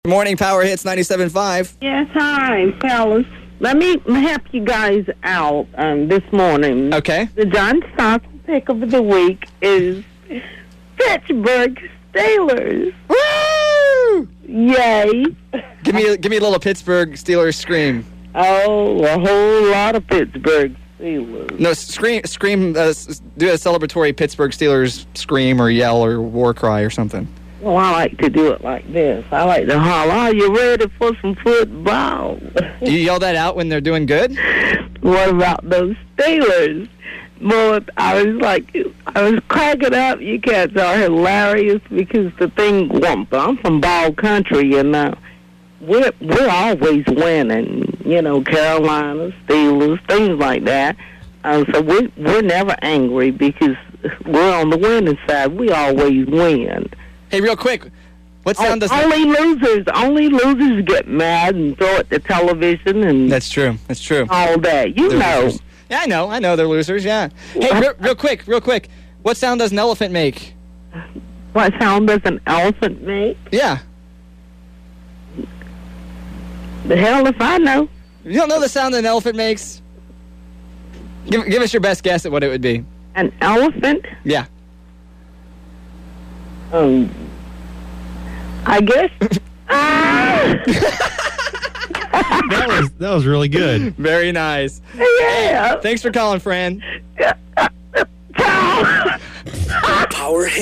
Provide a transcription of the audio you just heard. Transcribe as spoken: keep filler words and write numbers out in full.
Good morning, Power Hits ninety-seven point five. Yes, hi, fellas. Let me help you guys out um, this morning. Okay. The John Stockton pick of the week is Pittsburgh Steelers. Woo! Yay. Give me, give me a little Pittsburgh Steelers scream. Oh, a whole lot of Pittsburgh Steelers. No, scream, scream. Uh, do a celebratory Pittsburgh Steelers scream or yell or war cry or something. Well, I like to do it like this. I like to holler, "Are you ready for some football?" Do you yell that out when they're doing good? What about those Steelers? Boy, I was like, I was cracking up. You cats are hilarious because the thing, well, I'm from ball country, you know. We're, we're always winning, you know, Carolina, Steelers, things like that. Uh, so we, we're never angry because we're on the winning side. We always win. Hey, real quick, what sound does... Only losers, only losers get mad and throw at the television and... That's true, that's true. All that, you They're know. losers. Yeah, I know, I know they're losers, yeah. Hey, real, real quick, real quick, what sound does an elephant make? What sound does an elephant make? Yeah. The hell if I know. You don't know the sound that an elephant makes? Give, give us your best guess at what it would be. An elephant? Yeah. Um, I guess. ah! That was that was really good. Very nice. Yeah. Thanks for calling, Fran. Ciao. Power Hits.